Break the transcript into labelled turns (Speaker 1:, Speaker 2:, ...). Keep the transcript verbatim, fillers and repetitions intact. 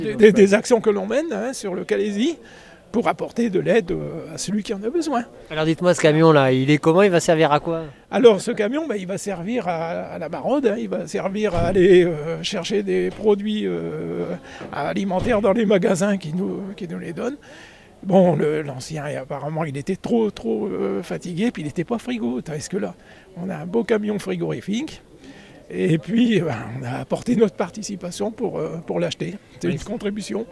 Speaker 1: Des, des, des actions que l'on mène hein, sur le Calaisis pour apporter de l'aide à celui qui en a besoin.
Speaker 2: Alors dites-moi, ce camion-là, il est comment? Il va servir à quoi?
Speaker 1: Alors ce camion, ben, il va servir à, à la maraude, hein, il va servir à aller euh, chercher des produits euh, alimentaires dans les magasins qui nous, qui nous les donnent. Bon, le, l'ancien, apparemment, il était trop, trop euh, fatigué, puis il n'était pas frigo. Est-ce que là, on a un beau camion frigorifique, et puis ben, on a apporté notre participation pour, euh, pour l'acheter. C'est une contribution.